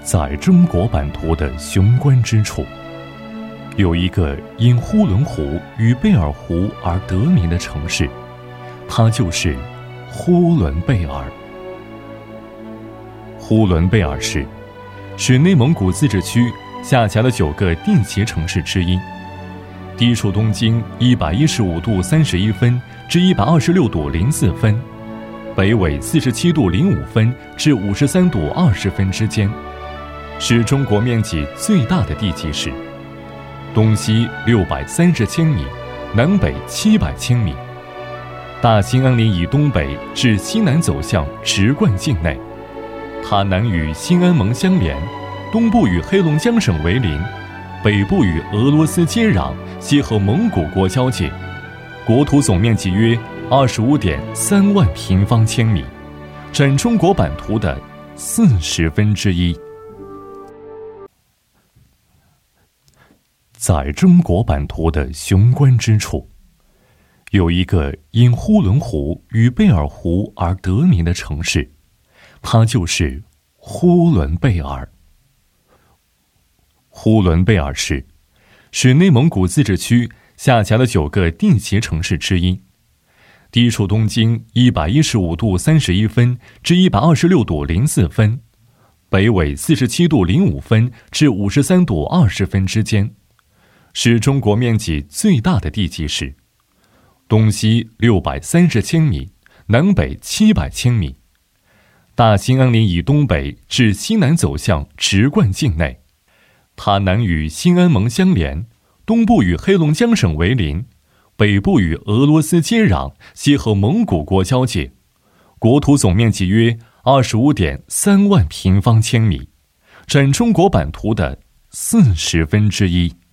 在中国版图的雄关之处，有一个因呼伦湖与贝尔湖而得名的城市，它就是呼伦贝尔。呼伦贝尔市是内蒙古自治区下辖的9个地级城市之一，地处东经115度31分至126度04分，北纬47度05分至53度20分之间，是中国面积最大的地级市，东西630千米，南北700千米。大兴安岭以东北至西南走向直贯境内，它南与新安盟相连，东部与黑龙江省为邻，北部与俄罗斯接壤，西和蒙古国交界，国土总面积约25.3万平方千米，占中国版图的1/40。在中国版图的雄关之处，有一个因呼伦湖与贝尔湖而得名的城市，它就是呼伦贝尔。呼伦贝尔市是内蒙古自治区下辖的9个地级城市之一，地处东经115度31分至126度04分，北纬47度05分至53度20分之间，是中国面积最大的地级市，东西630千米，南北700千米。大兴安岭以东北至西南走向直贯境内，它南与新安盟相连，东部与黑龙江省为邻，北部与俄罗斯接壤，西和蒙古国交界，国土总面积约25.3万平方千米，占中国版图的1/40。